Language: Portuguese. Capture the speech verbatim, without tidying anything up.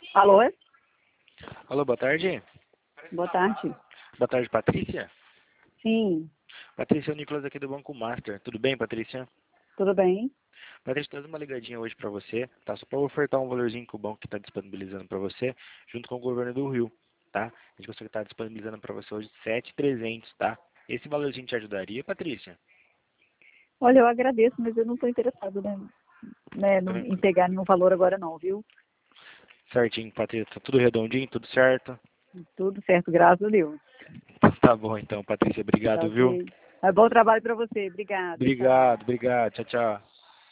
Alô? Alô, boa tarde. Boa tarde. Boa tarde, Patrícia. Sim, Patrícia, é o Nicolas aqui do Banco Master. Tudo bem, Patrícia? tudo bem? Patrícia, estou dando uma ligadinha hoje para você, tá? Só para ofertar um valorzinho que o banco está disponibilizando para você, junto com o governo do Rio, tá? A gente consegue estar disponibilizando para você hoje sete mil e trezentos, tá? Esse valorzinho te ajudaria, Patrícia? Olha, eu agradeço, mas eu não estou interessado, né, né, no- Tran- em pegar nenhum valor agora não, viu? Certinho, Patrícia. Tá tudo redondinho, tudo certo? Tudo certo, graças a Deus. Tá bom então, Patrícia. Tá Obrigado, viu? ok. É bom trabalho para você. Obrigada. Tchau. Obrigado, obrigado. Tchau, tchau.